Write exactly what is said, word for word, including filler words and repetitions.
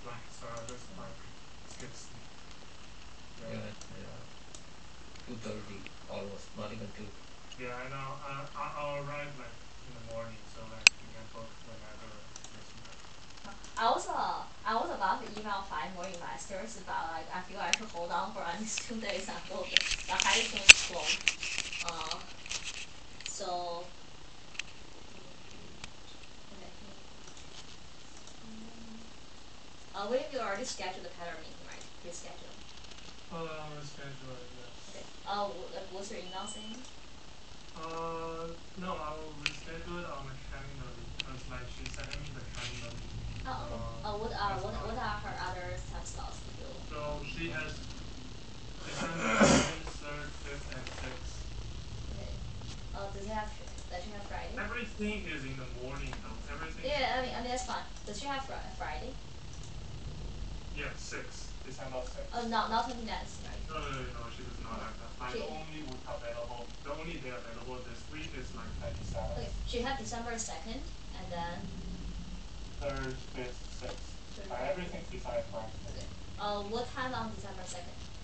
blank, so I just like skip sleep. Yeah, yeah. Two thirty, almost, not even two. Yeah, I know. Uh, I- I'll arrive like in the morning, so like you can book whenever there's enough. I was uh, I was about to email five more investors, but like I feel I should hold on for at least two days until the, the highest one is closed. Uh, so. Okay. Uh, William, you already scheduled the pattern meeting, right? Reschedule. Uh, reschedule it, yes. Okay. Uh, like what's your email saying? Uh, no, I'll reschedule it on the calendar because like she sent me the calendar. Oh, okay. Uh, Uh, what uh, that's what not. what are her other time slots? Did you? So she has December second, third, fifth, and sixth. Okay. Uh, does she have? Does she have Friday? Everything is in the morning though. Everything. Yeah, I mean, I mean that's fine. Does she have fr Friday? Yeah, six. December sixth. Oh, no, not twenty ninth, right? No, no, no, no, she does not have that. Like She, the only week available, the only day available this week is like twenty seventh. okay, she had December second, and then. Third, fifth, sixth. Third, Uh, fifth. everything besides Wednesday. Okay. Uh, what time on December second?